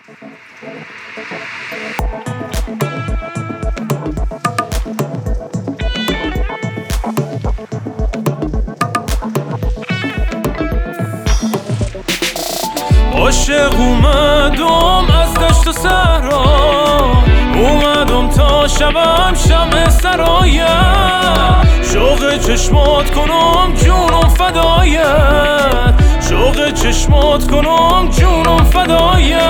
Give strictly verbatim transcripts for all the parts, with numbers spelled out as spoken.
عاشق اومدم از دشت و صحرا، اومدم تا شبم شمع سرایم، شوق چشمات کنم جونم فدایت، شوق چشمات کنم جونم فدایت.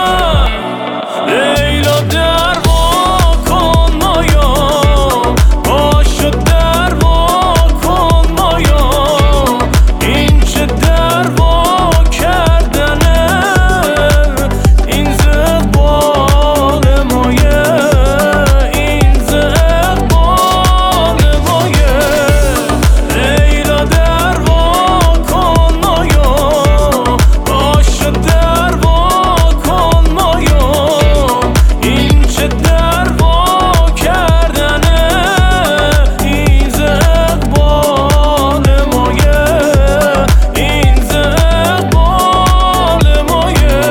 لیلا در وا کن مایا، پاشو در وا کن مایا، این چه در وا کردنه، این ز اقبال مایه، این ز اقبال مایه. لیلا در وا کن مایا، پاشو در وا کن مایا، این چه در وا کردنه، این ز اقبال مایه، این ز اقبال مایه.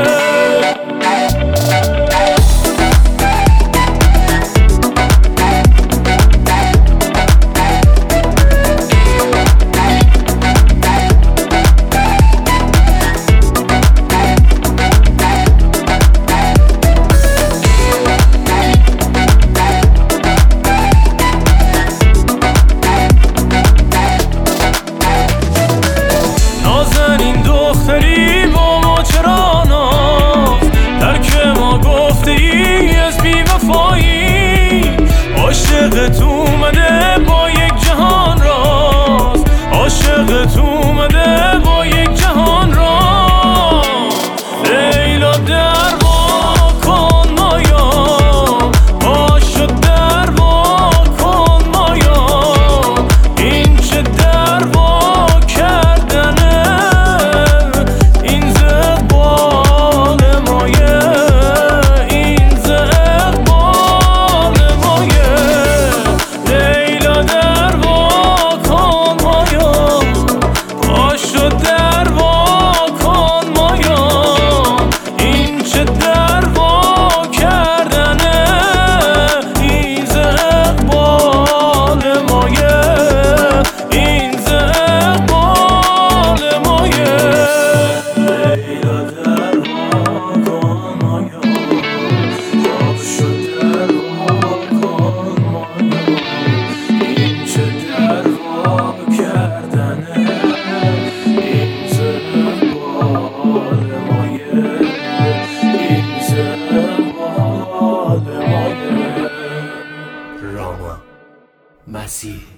نازنین دختری با ما چرا ناز، ترک ما گفته ای از بی وفایی، عاشقت اومده با یک جهان راز، عاشقت اومده با یک جهان راز. لیلا در وا کن مایا، پاشو در وا کن مایا، این چه در وا کردنه، این ز اقبال مایه، این ز اقبال مایه. لیلا در وا کن مایا، پاشو در وا کن مایا، این چه در وا کردنه، این ز اقبال مایه، این ز اقبال مایه. لیلا در وا کن مایا، پاشو در وا کن مایا، این چه در وا کردنه، این ز اقبال مایه، این ز اقبال مایه. راما مسیح